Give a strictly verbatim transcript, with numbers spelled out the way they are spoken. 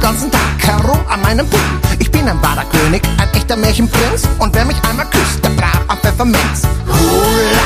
ganzen Tag herum an meinem Pool. Ich bin ein wahrer König, ein echter Märchenprinz, und wer mich einmal küsst, der braucht am Pfefferminz. Hula,